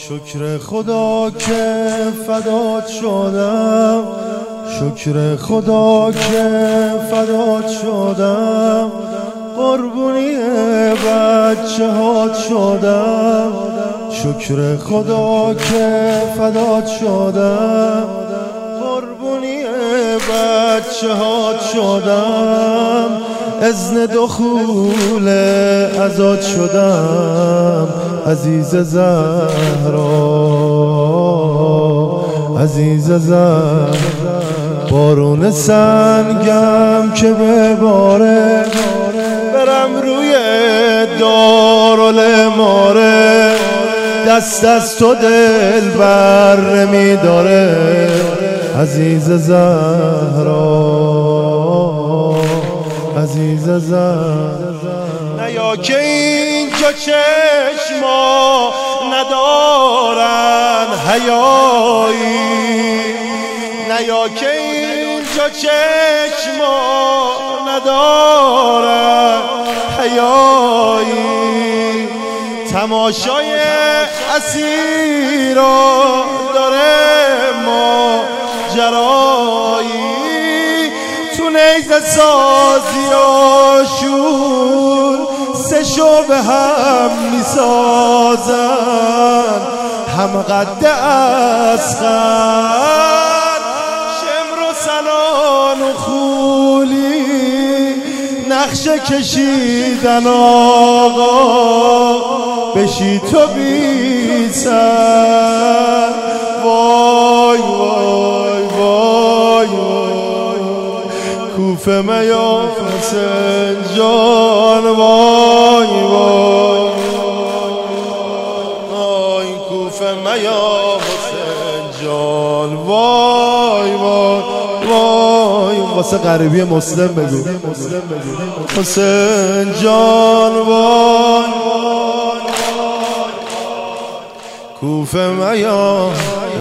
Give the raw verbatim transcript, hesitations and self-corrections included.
شکر خدا که فدات شدم، شکر خدا که فدات شدم، قربونی بچه هات شدم. شکر خدا که فدات شدم، قربونی بچه هات شدم. اذن دخول ازاد شدم، عزیز زهرا، عزیز زهرا. بارون سنگم که بباره، برم روی دارالماره. دست از تو دل بر نمیداره، عزیز زهرا، عزیز زهرا. نیا که اینجا چشما ندارن حیایی، نیا که اینجا چشما ندارن حیایی. تماشای اسیرا داره ماجرایی، تو نیزه سازی آشون سه شو به هم میسازن. هم قد اصغر شمر و سنان و خولی، نقشه کشیدن آقا بشی تو بی سر. وای وای وای وای کوفه میا حسین جان. وای وای وای کوفه میا حسین جان. وای وای وای واسه غریبی مسلم بگو حسین جان. وای کوفه میا